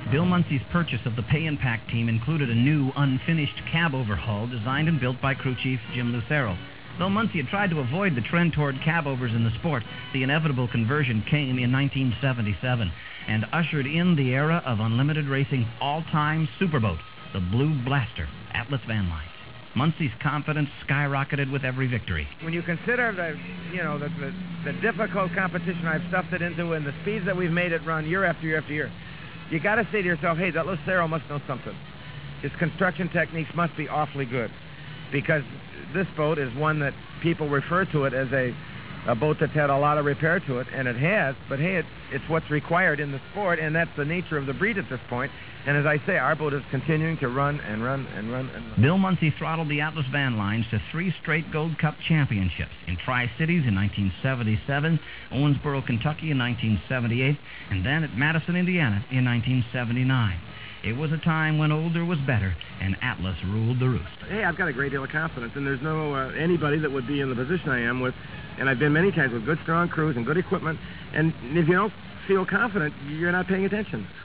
Bill Muncie's purchase of the Pay and Pack team included a new, unfinished cab overhaul designed and built by crew chief Jim Lucero. Though Muncie had tried to avoid the trend toward cab-overs in the sport, the inevitable conversion came in 1977 and ushered in the era of unlimited racing's all-time superboat, the Blue Blaster, Atlas Van Lines. Muncie's confidence skyrocketed with every victory. When you consider the difficult competition I've stuffed it into and the speeds that we've made it run year after year after year, you got to say to yourself, hey, that Lucero must know something. His construction techniques must be awfully good, because this boat is one that people refer to it as a boat that's had a lot of repair to it, and it has, but hey, it's what's required in the sport, and that's the nature of the breed at this point. And as I say, our boat is continuing to run and run and run and run. Bill Muncie throttled the Atlas Van Lines to 3 straight Gold Cup championships in Tri-Cities in 1977, Owensboro, Kentucky in 1978, and then at Madison, Indiana in 1979. It was a time when older was better, and Atlas ruled the roost. Hey, I've got a great deal of confidence, and there's no anybody that would be in the position I am with, and I've been many times with good, strong crews and good equipment, and if you don't feel confident, you're not paying attention.